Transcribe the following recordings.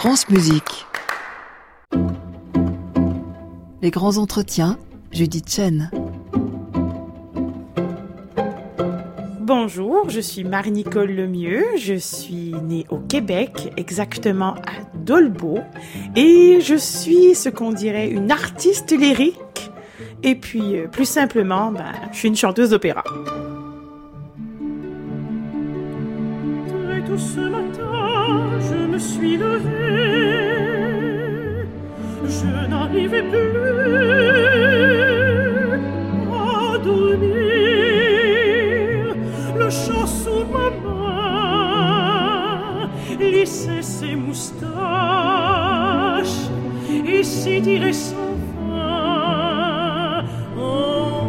France Musique. Les grands entretiens, Judith Chen. Bonjour, je suis Marie-Nicole Lemieux, je suis née au Québec, exactement à Dolbeau, et je suis ce qu'on dirait une artiste lyrique, et puis plus simplement, je suis une chanteuse d'opéra. Très tôt ce matin, je me suis levée, je n'arrivais plus à dormir. Le chat sous ma main lissait ses moustaches et s'étirait sans fin en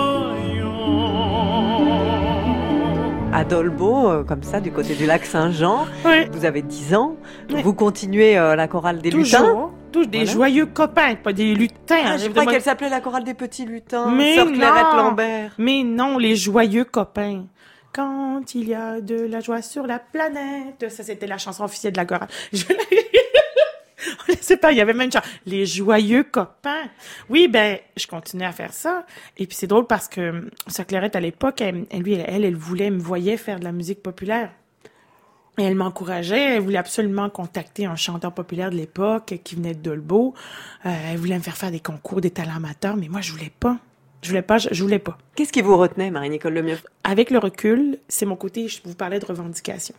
bâillant. À Dolbeau, comme ça, du côté du lac Saint-Jean, oui. Vous avez 10 ans, Oui. Vous continuez la chorale des lutins. Toujours des joyeux copains, pas des lutins. Je croyais qu'elle s'appelait la chorale des petits lutins, mais Sœur non, Clairette Lambert. Mais non, les joyeux copains. Quand il y a de la joie sur la planète. Ça, c'était la chanson officielle de la chorale. Je sais pas, il y avait même une chanson. Les joyeux copains. Oui, je continuais à faire ça. Et puis, c'est drôle parce que Sœur Clairette, à l'époque, elle me voyait faire de la musique populaire. Et elle m'encourageait. Elle voulait absolument contacter un chanteur populaire de l'époque qui venait de Dolbeau. Elle voulait me faire des concours, des talents amateurs. Mais moi, je voulais pas. Je voulais pas. Qu'est-ce qui vous retenait, Marie-Nicole Lemieux? Avec le recul, c'est mon côté, je vous parlais de revendication.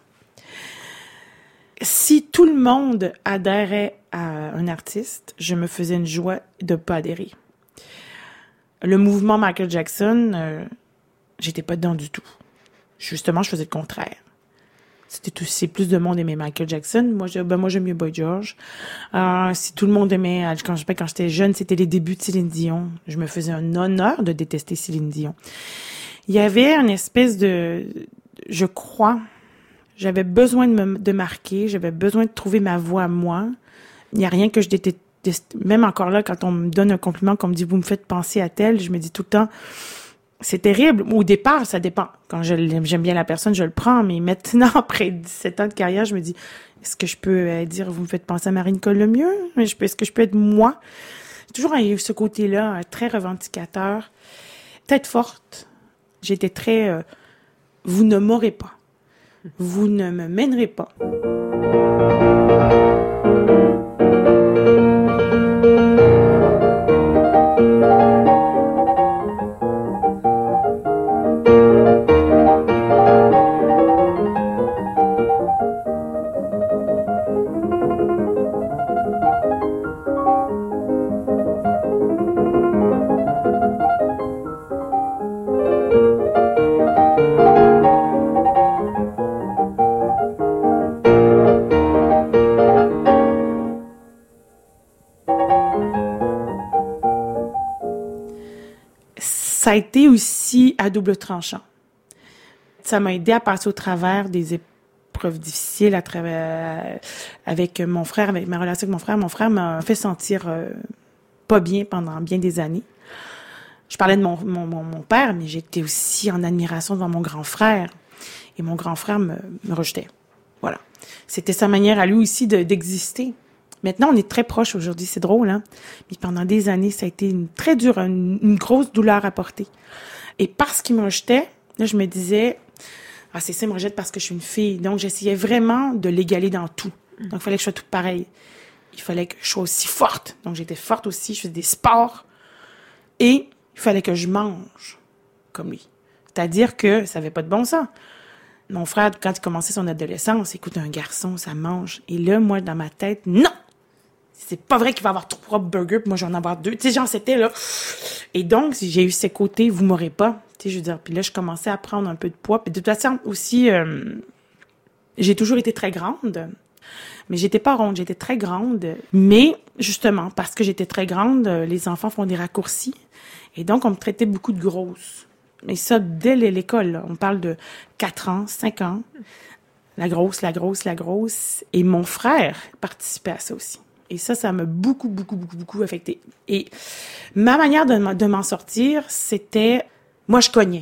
Si tout le monde adhérait à un artiste, je me faisais une joie de pas adhérer. Le mouvement Michael Jackson, j'étais pas dedans du tout. Justement, je faisais le contraire. C'est plus de monde aimait Michael Jackson. Moi, j'aime mieux Boy George. Si tout le monde aimait, quand j'étais jeune, c'était les débuts de Céline Dion. Je me faisais un honneur de détester Céline Dion. Il y avait une espèce je crois, j'avais besoin de marquer, j'avais besoin de trouver ma voix à moi. Il n'y a rien que je déteste. Même encore là, quand on me donne un compliment, qu'on me dit, vous me faites penser à tel, je me dis tout le temps, c'est terrible. Au départ, ça dépend. Quand j'aime bien la personne, je le prends. Mais maintenant, après 17 ans de carrière, je me dis, est-ce que je peux dire, vous me faites penser à Marie-Nicole Lemieux? Est-ce que je peux être moi? J'ai toujours eu ce côté-là, très revendicateur, tête forte. J'étais très, vous ne m'aurez pas. Vous ne me mènerez pas. Ça a été aussi à double tranchant. Ça m'a aidé à passer au travers des épreuves difficiles avec mon frère, avec ma relation avec mon frère. Mon frère m'a fait sentir pas bien pendant bien des années. Je parlais de mon père, mais j'étais aussi en admiration devant mon grand frère. Et mon grand frère me rejetait. Voilà. C'était sa manière à lui aussi d'exister. Maintenant, on est très proches aujourd'hui, c'est drôle, hein? Mais pendant des années, ça a été très dur, une grosse douleur à porter. Et parce qu'il me rejetait, là, je me disais, c'est ça, il me rejette parce que je suis une fille. Donc, j'essayais vraiment de l'égaler dans tout. Donc, il fallait que je sois toute pareille. Il fallait que je sois aussi forte. Donc, j'étais forte aussi, je faisais des sports. Et il fallait que je mange comme lui. C'est-à-dire que ça n'avait pas de bon sens. Mon frère, quand il commençait son adolescence, écoute, un garçon, ça mange. Et là, moi, dans ma tête, non! C'est pas vrai qu'il va avoir 3 burgers, puis moi, je vais en avoir 2. Tu sais, genre, c'était là. Et donc, j'ai eu ces côtés, vous m'aurez pas. Tu sais, je veux dire, puis là, je commençais à prendre un peu de poids. Puis de toute façon, aussi, j'ai toujours été très grande. Mais j'étais pas ronde, j'étais très grande. Mais, justement, parce que j'étais très grande, les enfants font des raccourcis. Et donc, on me traitait beaucoup de grosse. Mais ça, dès l'école, là, on parle de 4 ans, 5 ans. La grosse. Et mon frère participait à ça aussi. Et ça m'a beaucoup affectée. Et ma manière de m'en sortir, c'était... Moi, je cognais.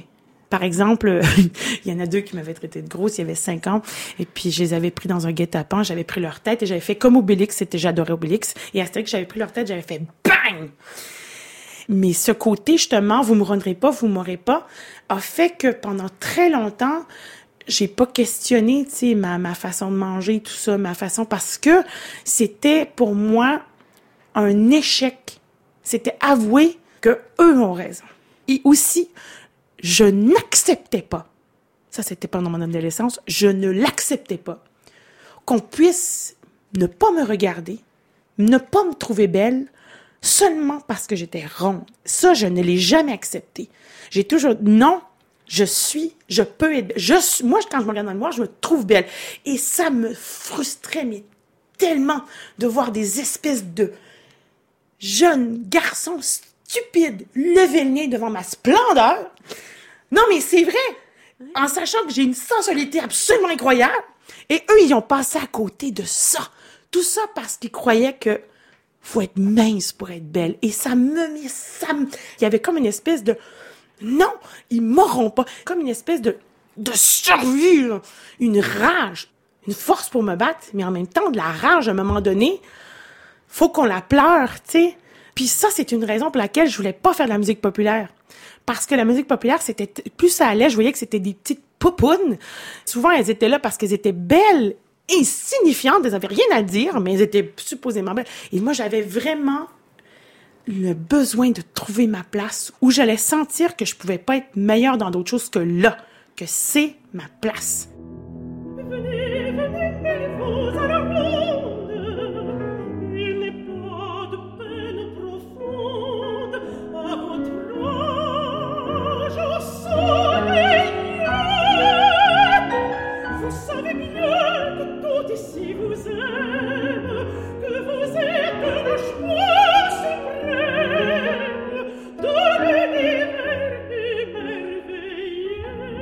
Par exemple, il y en a 2 qui m'avaient traité de grosse, il y avait 5 ans, et puis je les avais pris dans un guet-apens, j'avais pris leur tête et j'avais fait comme Obélix, j'adorais Obélix, et Astérix, j'avais pris leur tête, j'avais fait bang! Mais ce côté, justement, vous me rendrez pas, vous m'aurez pas, a fait que pendant très longtemps, j'ai pas questionné, tu sais, ma façon de manger, tout ça, ma façon, parce que c'était pour moi un échec. C'était avouer que eux ont raison. Et aussi, je n'acceptais pas, ça c'était pendant mon adolescence, je ne l'acceptais pas, qu'on puisse ne pas me regarder, ne pas me trouver belle, seulement parce que j'étais ronde. Ça, je ne l'ai jamais accepté. J'ai toujours, non, je peux être, moi, quand je me regarde dans le miroir, je me trouve belle. Et ça me frustrait, mais tellement, de voir des espèces de jeunes garçons stupides lever le nez devant ma splendeur. Non, mais c'est vrai! En sachant que j'ai une sensualité absolument incroyable. Et eux, ils ont passé à côté de ça. Tout ça parce qu'ils croyaient que faut être mince pour être belle. Et il y avait comme une espèce de, non, ils m'auront pas. Comme une espèce de survie, là. Une rage, une force pour me battre, mais en même temps, de la rage, à un moment donné, faut qu'on la pleure, tu sais. Puis ça, c'est une raison pour laquelle je voulais pas faire de la musique populaire. Parce que la musique populaire, c'était, plus ça allait, je voyais que c'était des petites poupounes. Souvent, elles étaient là parce qu'elles étaient belles, insignifiantes, elles avaient rien à dire, mais elles étaient supposément belles. Et moi, j'avais vraiment le besoin de trouver ma place où j'allais sentir que je pouvais pas être meilleure dans d'autres choses que là, que c'est ma place. Venez, venez, mêlez-vous à leur monde. Il n'est pas de peine profonde à votre âge au soleil. Vous savez bien que tout ici vous aime, que vous êtes le choix suprême de l'univers émerveillé.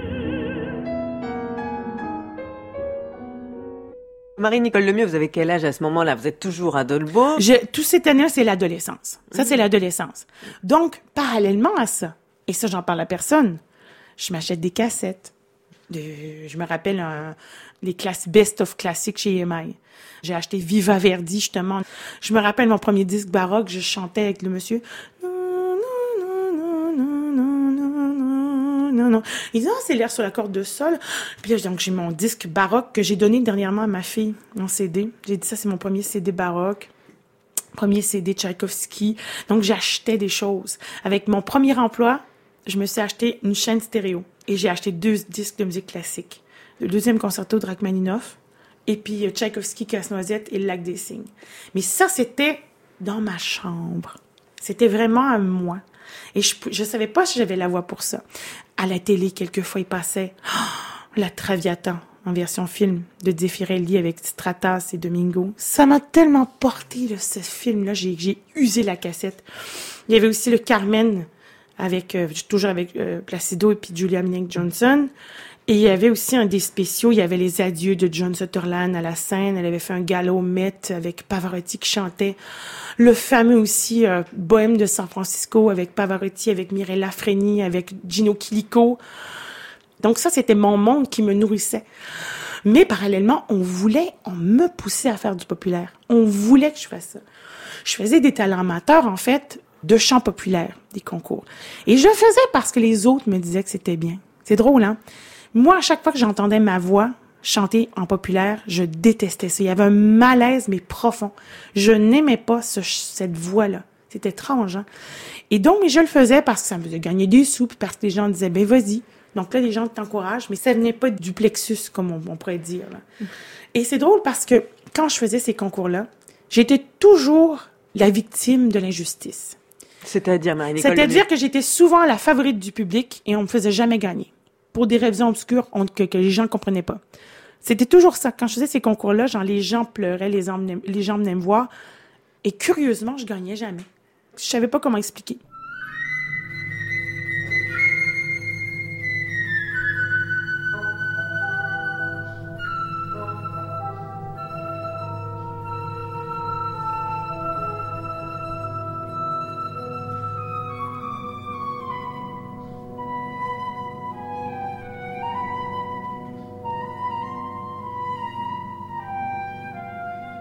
Marie-Nicole Lemieux, vous avez quel âge à ce moment-là? Vous êtes toujours à Dolbeau? Tout cette année, c'est l'adolescence. Ça, c'est l'adolescence. Donc, parallèlement à ça, et ça, j'en parle à personne, je m'achète des cassettes. Je me rappelle les Best of classiques chez EMI. J'ai acheté Viva Verdi, justement. Je me rappelle mon premier disque baroque, je chantais avec le monsieur. Non. Il dit, c'est l'air sur la corde de sol. Puis là, donc, j'ai mon disque baroque que j'ai donné dernièrement à ma fille, mon CD. J'ai dit, ça, c'est mon premier CD baroque. Premier CD Tchaïkovski. Donc, j'achetais des choses. Avec mon premier emploi, je me suis acheté une chaîne stéréo. Et j'ai acheté 2 disques de musique classique. Le 2e concerto de Rachmaninoff, et puis Tchaïkovski, Casse-Noisette et Le Lac des Cygnes. Mais ça, c'était dans ma chambre. C'était vraiment à moi. Et je savais pas si j'avais la voix pour ça. À la télé, quelquefois, il passait La Traviata, en version film, de Zeffirelli avec Stratas et Domingo. Ça m'a tellement porté, là, ce film-là. J'ai usé la cassette. Il y avait aussi le Carmen, toujours avec Placido et puis Julia Minnick-Johnson. Et il y avait aussi un des spéciaux, il y avait les adieux de John Sutherland à la scène. Elle avait fait un gala au Met avec Pavarotti qui chantait. Le fameux aussi Bohème de San Francisco avec Pavarotti, avec Mirella Freni, avec Gino Chilico. Donc ça, c'était mon monde qui me nourrissait. Mais parallèlement, on me poussait à faire du populaire. On voulait que je fasse ça. Je faisais des talents amateurs, en fait, de chant populaire, des concours. Et je le faisais parce que les autres me disaient que c'était bien. C'est drôle, hein? Moi, à chaque fois que j'entendais ma voix chanter en populaire, je détestais ça. Il y avait un malaise, mais profond. Je n'aimais pas cette voix-là. C'est étrange, hein? Et donc, mais je le faisais parce que ça me faisait gagner des sous, puis parce que les gens disaient, ben vas-y. Donc là, les gens t'encouragent, mais ça venait pas du plexus, comme on pourrait dire, là. Et c'est drôle parce que quand je faisais ces concours-là, j'étais toujours la victime de l'injustice. C'est-à-dire, Marie-Nicole C'est-à-dire que j'étais souvent la favorite du public et on me faisait jamais gagner. Pour des raisons obscures que les gens ne comprenaient pas. C'était toujours ça. Quand je faisais ces concours-là, les gens pleuraient, les gens venaient me voir. Et curieusement, je gagnais jamais. Je savais pas comment expliquer.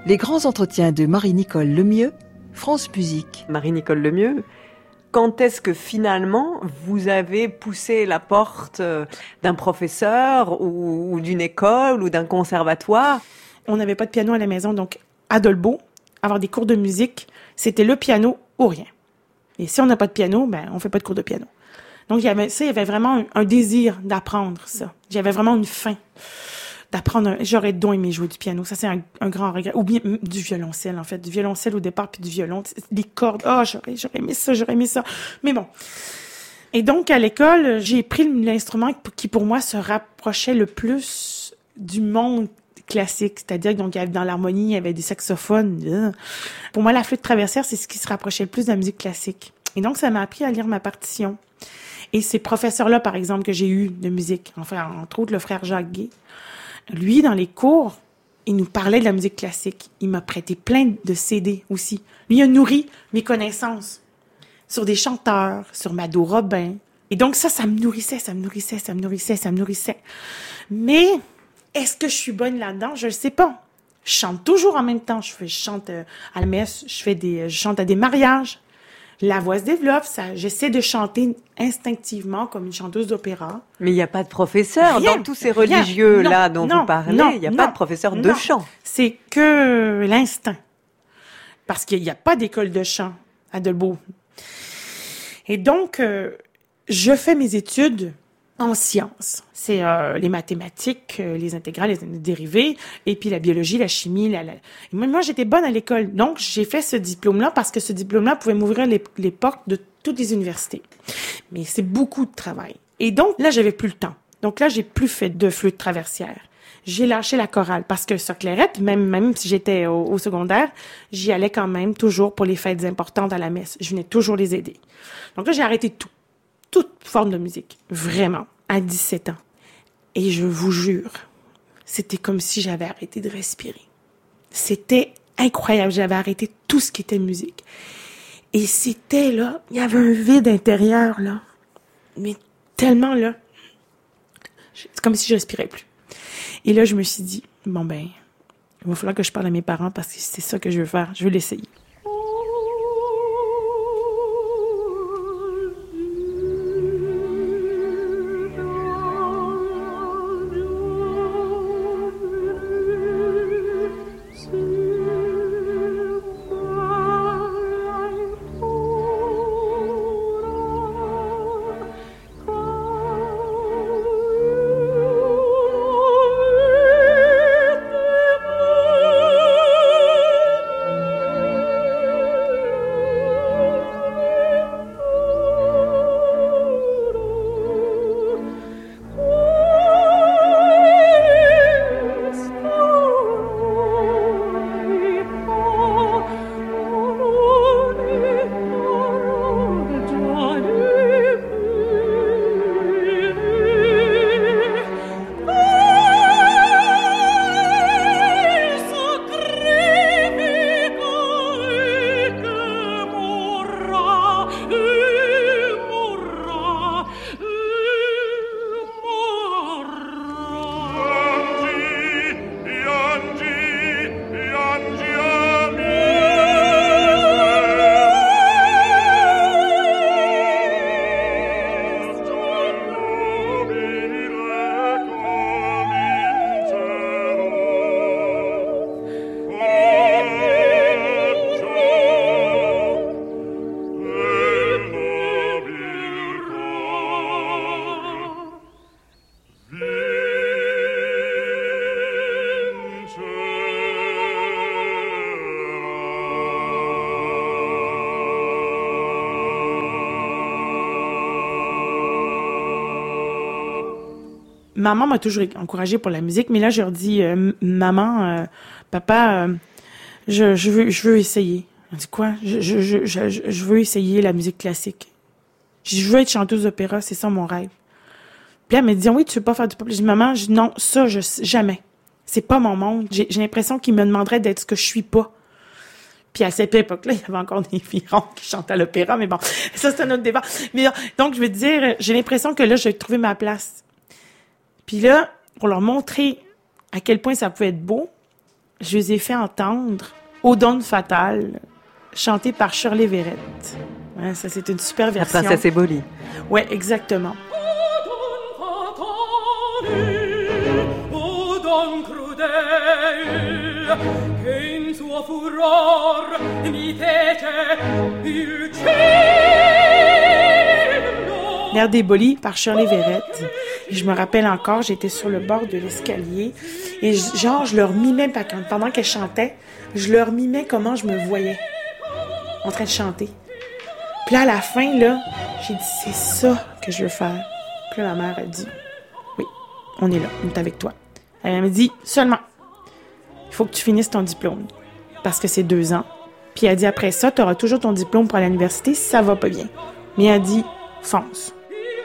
Les grands entretiens de Marie-Nicole Lemieux, France Musique. Marie-Nicole Lemieux, quand est-ce que finalement vous avez poussé la porte d'un professeur ou d'une école ou d'un conservatoire? On n'avait pas de piano à la maison, donc à Dolbeau, avoir des cours de musique, c'était le piano ou rien. Et si on n'a pas de piano, ben on fait pas de cours de piano. Donc il y avait vraiment un désir d'apprendre ça. J'avais vraiment une faim d'apprendre. J'aurais donc aimé jouer du piano. Ça, c'est un grand regret. Ou bien du violoncelle, en fait. Du violoncelle au départ, puis du violon. Les cordes. J'aurais aimé ça. Mais bon. Et donc, à l'école, j'ai pris l'instrument qui, pour moi, se rapprochait le plus du monde classique. C'est-à-dire que, donc, dans l'harmonie, il y avait des saxophones. Pour moi, la flûte traversière, c'est ce qui se rapprochait le plus de la musique classique. Et donc, ça m'a appris à lire ma partition. Et ces professeurs-là, par exemple, que j'ai eu de musique, enfin, entre autres, le frère Jacques Gay, lui, dans les cours, il nous parlait de la musique classique. Il m'a prêté plein de CD aussi. Lui, il a nourri mes connaissances sur des chanteurs, sur Mado Robin. Et donc ça me nourrissait. Mais est-ce que je suis bonne là-dedans? Je ne sais pas. Je chante toujours en même temps. Je chante à la messe, je chante à des mariages. La voix se développe, j'essaie de chanter instinctivement comme une chanteuse d'opéra. Mais il n'y a pas de professeur dans tous ces religieux-là dont vous parlez. Il n'y a pas de professeur de chant. C'est que l'instinct. Parce qu'il n'y a pas d'école de chant à Dolbeau. Et donc, je fais mes études en sciences. C'est les mathématiques, les intégrales, les dérivées, et puis la biologie, la chimie. Moi, j'étais bonne à l'école. Donc, j'ai fait ce diplôme-là parce que ce diplôme-là pouvait m'ouvrir les portes de toutes les universités. Mais c'est beaucoup de travail. Et donc, là, j'avais plus le temps. Donc là, j'ai plus fait de flûte traversière. J'ai lâché la chorale parce que ça clairette, même si j'étais au secondaire, j'y allais quand même toujours pour les fêtes importantes à la messe. Je venais toujours les aider. Donc là, j'ai arrêté tout. Toute forme de musique. Vraiment. À 17 ans. Et je vous jure, c'était comme si j'avais arrêté de respirer. C'était incroyable. J'avais arrêté tout ce qui était musique. Et c'était là, il y avait un vide intérieur, là. Mais tellement, là. C'est comme si je respirais plus. Et là, je me suis dit, bon ben, il va falloir que je parle à mes parents parce que c'est ça que je veux faire. Je veux l'essayer. Maman m'a toujours encouragée pour la musique, mais là, je leur dis, maman, papa, je veux essayer. Elle dit quoi? Je veux essayer la musique classique. Je veux être chanteuse d'opéra, c'est ça mon rêve. Puis là, elle me dit, oui, tu veux pas faire du pop? Je dis, maman, non, ça, jamais. C'est pas mon monde. J'ai l'impression qu'ils me demanderaient d'être ce que je suis pas. Puis à cette époque-là, il y avait encore des filles qui chantaient à l'opéra, mais bon, ça, c'est un autre débat. Mais donc, je veux dire, j'ai l'impression que là, j'ai trouvé ma place. Puis là, pour leur montrer à quel point ça pouvait être beau, je les ai fait entendre Automne fatale, chanté par Shirley Verrett. Ouais, ça, c'est une super La version. princesse Éboli. Ouais, exactement. L'air d'Éboli par Shirley Verrett. Et je me rappelle encore, j'étais sur le bord de l'escalier et je leur mimais, pendant qu'elle chantait, je leur mimais comment je me voyais en train de chanter. Puis là, à la fin, là, j'ai dit, c'est ça que je veux faire. Puis là, ma mère a dit, oui, on est là, on est avec toi. Elle m'a dit, seulement, il faut que tu finisses ton diplôme, parce que c'est 2 ans. Puis elle dit, après ça, tu auras toujours ton diplôme pour aller à l'université si ça va pas bien. Mais elle dit, fonce.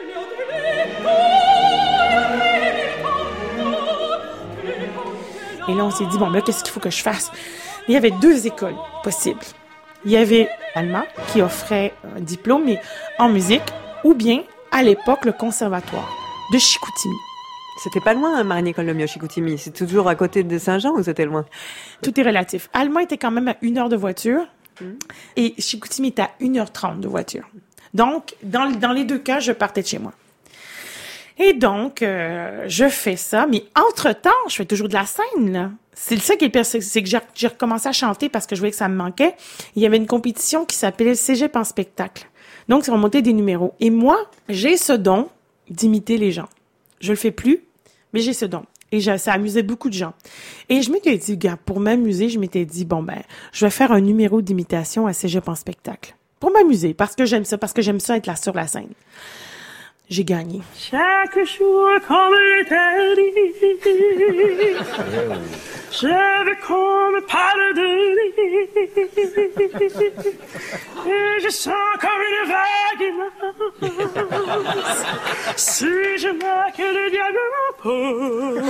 Et là, on s'est dit, bon, là, qu'est-ce qu'il faut que je fasse? Il y avait 2 écoles possibles. Il y avait l'Allemand qui offrait un diplôme mais en musique, ou bien, à l'époque, le conservatoire de Chicoutimi. C'était pas loin, Marie-Nicole Lemieux, Chicoutimi. C'est toujours à côté de Saint-Jean ou c'était loin? Tout est relatif. Allemand était quand même à 1 heure de voiture et Chicoutimi était à 1h30 de voiture. Donc, dans les 2 cas, je partais de chez moi. Et donc, je fais ça, mais entre-temps, je fais toujours de la scène, là. C'est ça qui est pire, c'est que j'ai recommencé à chanter parce que je voyais que ça me manquait. Il y avait une compétition qui s'appelait le Cégep en spectacle. Donc, c'est remonté des numéros. Et moi, j'ai ce don d'imiter les gens. Je le fais plus, mais j'ai ce don. Et ça amusait beaucoup de gens. Et je m'étais dit, gars, pour m'amuser, je m'étais dit, bon, ben, je vais faire un numéro d'imitation à Cégep en spectacle. Pour m'amuser, parce que j'aime ça être là sur la scène. J'ai gagné. Chaque jour comme l'éternité, je veux qu'on me parle de lui, et je sens comme une vague immense, si je vois que le diable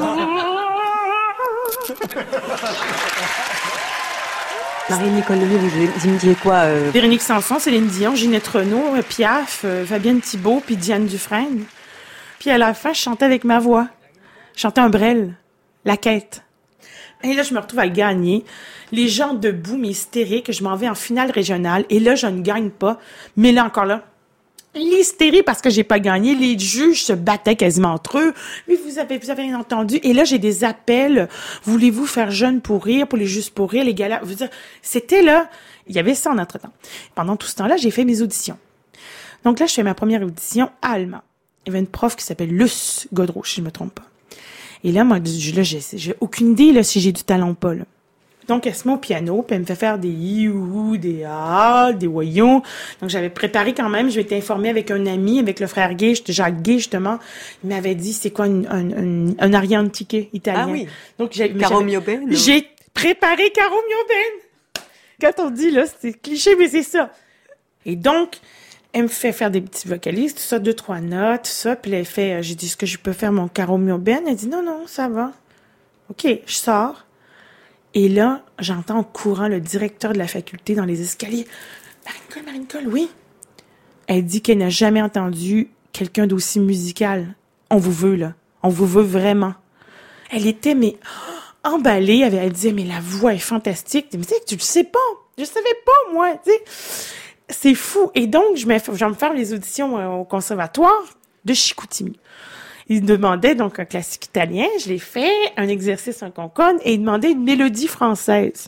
Marie-Nicole Lemieux, vous me disiez quoi? Véronique Sanson, Céline Dion, Ginette Renault, Piaf, Fabienne Thibault, puis Diane Dufresne. Puis à la fin, je chantais avec ma voix. Je chantais un Brel, La Quête. Et là, je me retrouve à gagner. Les gens debout, mais hystériques, je m'en vais en finale régionale. Et là, je ne gagne pas. Mais là, encore là, l'hystérie parce que j'ai pas gagné. Les juges se battaient quasiment entre eux. Mais vous avez rien entendu. Et là, j'ai des appels. Voulez-vous faire jeune pour rire, pour les justes pour rire, les galas? Je veux dire, c'était là. Il y avait ça en entre-temps. Pendant tout ce temps-là, j'ai fait mes auditions. Donc là, je fais ma première audition à Allemand. Il y avait une prof qui s'appelle Luce Godreau, si je me trompe pas. Et là, moi, là, j'ai aucune idée, là, si j'ai du talent ou pas, là. Donc, elle se met au piano, puis elle me fait faire des i-ou, des a, des voyons. Donc, j'avais préparé quand même. Je m'étais informée avec un ami, avec le frère Gay, Jacques Gay, justement. Il m'avait dit, c'est quoi un Ariane Tiquet italien. Ah oui. Donc, Caro Mioben. J'ai préparé Caro Mioben. Quand on dit, là, c'est cliché, mais c'est ça. Et donc, elle me fait faire des petits vocalises, tout ça, 2-3 notes, tout ça. Puis là, elle fait, j'ai dit, est-ce que je peux faire mon Caro Mioben? Elle dit, non, ça va. OK, je sors. Et là, j'entends en courant le directeur de la faculté dans les escaliers. Marie-Nicole, oui. Elle dit qu'elle n'a jamais entendu quelqu'un d'aussi musical. On vous veut, là. On vous veut vraiment. Elle était, mais, emballée. Elle disait, mais la voix est fantastique. Mais tu sais, tu le sais pas. Je savais pas, moi, tu sais. C'est fou. Et donc, je vais me faire les auditions au conservatoire de Chicoutimi. Il demandait donc un classique italien, je l'ai fait, un exercice en concorde, et il demandait une mélodie française.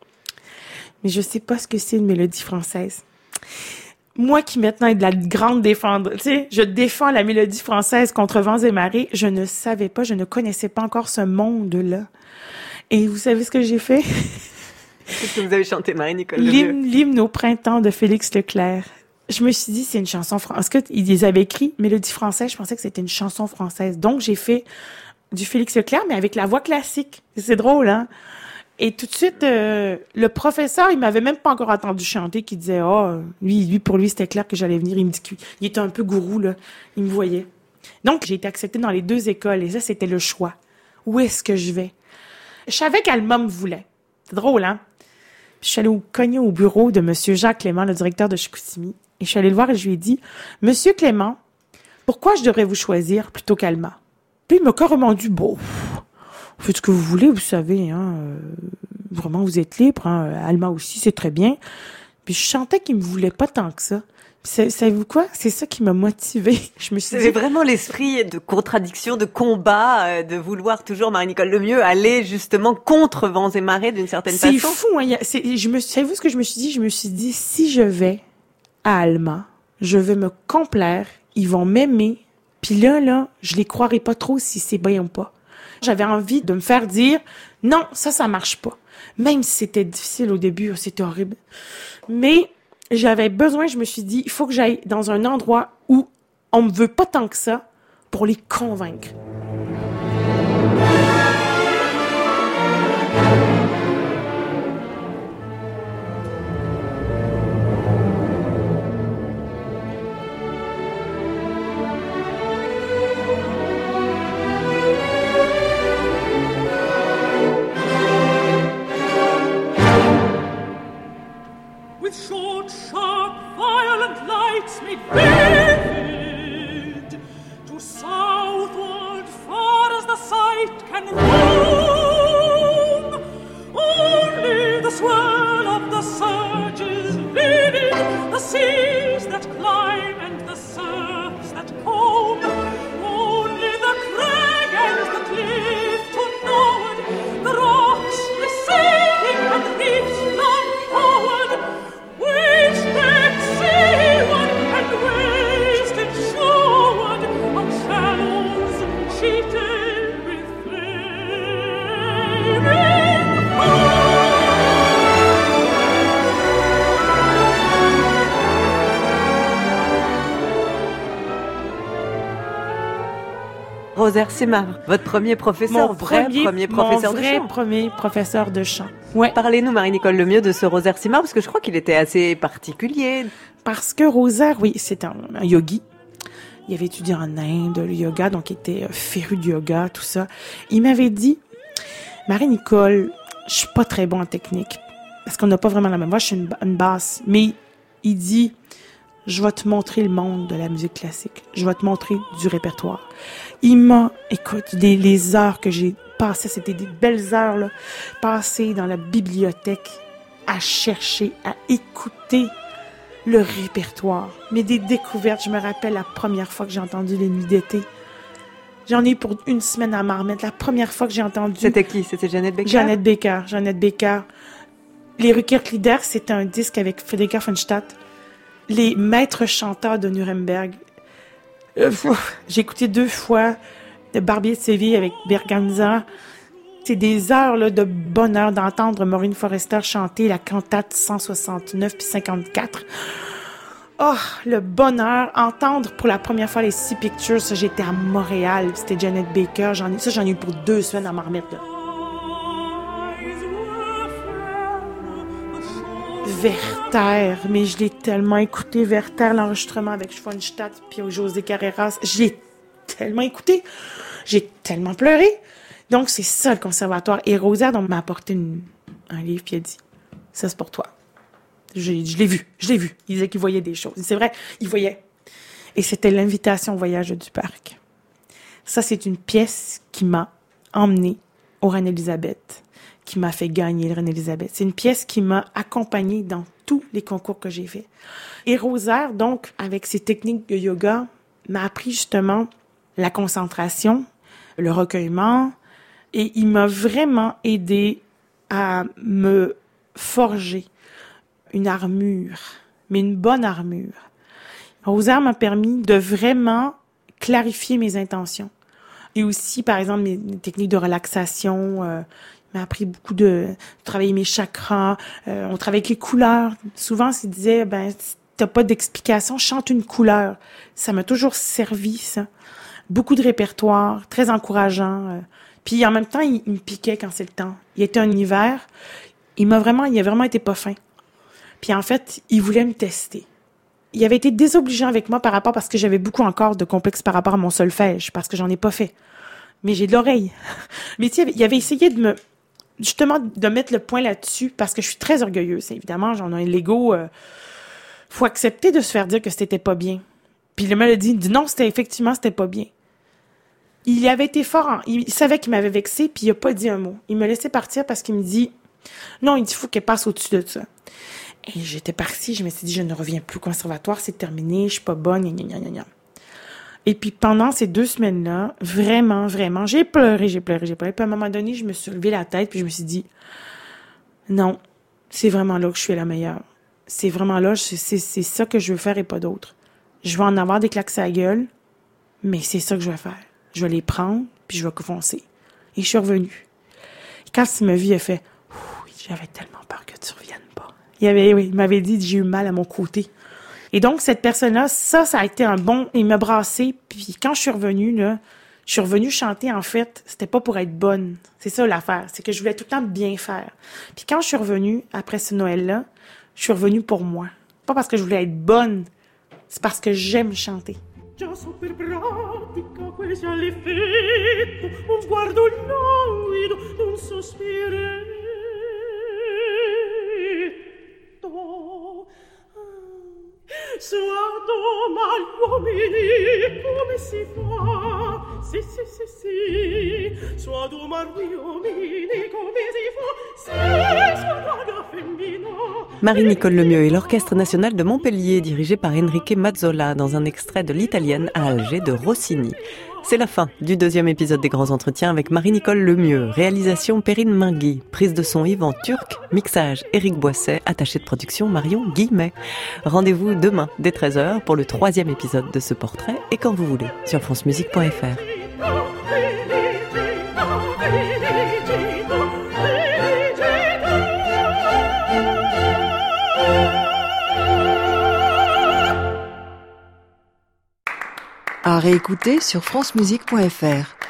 Mais je sais pas ce que c'est une mélodie française. Moi qui maintenant est de la grande défendre, tu sais, je défends la mélodie française contre vents et marées, je ne savais pas, je ne connaissais pas encore ce monde-là. Et vous savez ce que j'ai fait? Qu'est-ce que vous avez chanté, Marie-Nicole Lemieux? L'hymne au printemps de Félix Leclerc. Je me suis dit, c'est une chanson française. Parce qu'ils les avaient écrit, mélodie française, je pensais que c'était une chanson française. Donc, j'ai fait du Félix Leclerc, mais avec la voix classique. C'est drôle, hein? Et tout de suite, le professeur, il m'avait même pas encore entendu chanter, qui disait, lui, pour lui, c'était clair que j'allais venir. Il me dit qu'il était un peu gourou, là. Il me voyait. Donc, j'ai été acceptée dans les 2 écoles, et ça, c'était le choix. Où est-ce que je vais? Je savais qu'Alma me voulait. C'est drôle, hein? Puis je suis allée cogner au bureau de Monsieur Jacques Clément, le directeur de Chicoutimi. Et je suis allée le voir et je lui ai dit, « Monsieur Clément, pourquoi je devrais vous choisir plutôt qu'Alma? » Puis il m'a carrément dit, « Bon, faites ce que vous voulez, vous savez, hein. Vraiment, vous êtes libre, hein. Alma aussi, c'est très bien. Puis je sentais qu'il me voulait pas tant que ça. Puis savez-vous quoi? C'est ça qui m'a motivée. Je me suis dit... C'était vraiment l'esprit de contradiction, de combat, de vouloir toujours, Marie-Nicole Lemieux, aller justement contre vents et marées d'une certaine façon. C'est fou, hein. Savez-vous ce que je me suis dit? Je me suis dit, si je vais à Alma, je vais me complaire, ils vont m'aimer, puis là, je les croirai pas trop si c'est bien ou pas. J'avais envie de me faire dire, non, ça marche pas. Même si c'était difficile au début, c'était horrible. Mais j'avais besoin, je me suis dit, il faut que j'aille dans un endroit où on me veut pas tant que ça pour les convaincre. Short, sharp, violent lights made vivid, to southward far as the sight can roam. Only the swirl of the surges vivid, the seas that climb and the surfs that comb. Only the crag and the cliff to norward, the rocks receding and reefs long forward. Wasted seaward and wasted shoreward, on shallows sheeted with flaming Rosaire Simard, votre premier professeur, Mon premier professeur de chant. Ouais. Parlez-nous, Marie-Nicole Lemieux, de ce Rosaire Simard, parce que je crois qu'il était assez particulier. Parce que Rosaire, oui, c'est un yogi. Il avait étudié en Inde le yoga, donc il était féru de yoga, tout ça. Il m'avait dit, Marie-Nicole, je suis pas très bon en technique, parce qu'on n'a pas vraiment la même voix, je suis une basse. Mais il dit, je vais te montrer le monde de la musique classique. Je vais te montrer du répertoire. Il m'a, écoute, les heures que j'ai passées, c'était des belles heures, là, passées dans la bibliothèque à chercher, à écouter le répertoire. Mais des découvertes, je me rappelle la première fois que j'ai entendu Les Nuits d'été. J'en ai eu pour une semaine à m'en remettre. La première fois que j'ai entendu... C'était qui? C'était Jeannette Becker? Jeannette Becker. Les Rückert-Lieder, c'était un disque avec Frédéric Offenstadt. Les maîtres chanteurs de Nuremberg. J'ai écouté 2 fois de Barbier de Séville avec Berganza. C'est des heures là, de bonheur d'entendre Maureen Forrester chanter la cantate 169 puis 54. Oh, le bonheur. Entendre pour la première fois les Sea Pictures. Ça, j'étais à Montréal. C'était Jeannette Baker. J'en ai eu pour 2 semaines à m'en remettre. Là. Werther, mais je l'ai tellement écouté, Werther, l'enregistrement avec Schoenstatt puis José Carreras, je l'ai tellement écouté, j'ai tellement pleuré. Donc, c'est ça le conservatoire. Et Rosaire donc, m'a apporté un livre puis il a dit, ça c'est pour toi. Je l'ai vu. Il disait qu'il voyait des choses. C'est vrai, il voyait. Et c'était l'invitation au voyage du parc. Ça, c'est une pièce qui m'a emmenée au Reine-Élisabeth, qui m'a fait gagner le Reine-Élisabeth. C'est une pièce qui m'a accompagnée dans tous les concours que j'ai faits. Et Rosaire, donc, avec ses techniques de yoga, m'a appris justement la concentration, le recueillement, et il m'a vraiment aidé à me forger une armure, mais une bonne armure. Rosaire m'a permis de vraiment clarifier mes intentions. Et aussi, par exemple, mes techniques de relaxation, m'a appris beaucoup de travailler mes chakras. On travaille avec les couleurs. Souvent, il disait, si t'as pas d'explication, chante une couleur. Ça m'a toujours servi, ça. Beaucoup de répertoire, très encourageant. Puis en même temps, il me piquait quand c'est le temps. Il était un hiver. Il a vraiment été pas fin. Puis en fait, il voulait me tester. Il avait été désobligeant avec moi parce que j'avais beaucoup encore de complexes par rapport à mon solfège, parce que j'en ai pas fait. Mais j'ai de l'oreille. Mais tu sais, il avait essayé de mettre le point là-dessus, parce que je suis très orgueilleuse. Évidemment, j'en ai l'ego. Faut accepter de se faire dire que c'était pas bien. Puis il m'a dit, non, c'était pas bien. il avait été fort, il savait qu'il m'avait vexé, puis il a pas dit un mot. Il me laissait partir parce qu'il me dit, non, il dit, faut qu'elle passe au-dessus de ça. Et j'étais partie, je me suis dit, je ne reviens plus au conservatoire, c'est terminé, je suis pas bonne, gna gna gna gna. Et puis pendant ces 2 semaines-là, vraiment, j'ai pleuré. Puis à un moment donné, je me suis levé la tête, puis je me suis dit, non, c'est vraiment là que je suis la meilleure. C'est vraiment là, c'est ça que je veux faire et pas d'autre. Je vais en avoir des claques à la gueule, mais c'est ça que je vais faire. Je vais les prendre, puis je vais foncer. Et je suis revenue. Et quand il m'a vu, il a fait, j'avais tellement peur que tu reviennes pas. Il m'avait dit, j'ai eu mal à mon côté. Et donc, cette personne-là, ça a été un bon... Il m'a brassé, puis quand je suis revenue chanter, en fait, c'était pas pour être bonne. C'est ça l'affaire, c'est que je voulais tout le temps bien faire. Puis quand je suis revenue, après ce Noël-là, je suis revenue pour moi. Pas parce que je voulais être bonne, c'est parce que j'aime chanter. Già super pratica quel sia l'effetto, un sguardo languido, un sospiretto. Suato mal uomini, come si fa? Sì. Suato mal uomini, come si fa? Sì, suato femmina. Marie-Nicole Lemieux et l'Orchestre National de Montpellier, dirigé par Enrique Mazzola, dans un extrait de l'Italienne à Alger de Rossini. C'est la fin du 2e épisode des Grands Entretiens avec Marie-Nicole Lemieux. Réalisation Perrine Mingui. Prise de son Yvan Turc. Mixage Éric Boisset. Attaché de production Marion Guillemet. Rendez-vous demain dès 13h pour le 3e épisode de ce portrait et quand vous voulez sur francemusique.fr. À réécouter sur francemusique.fr.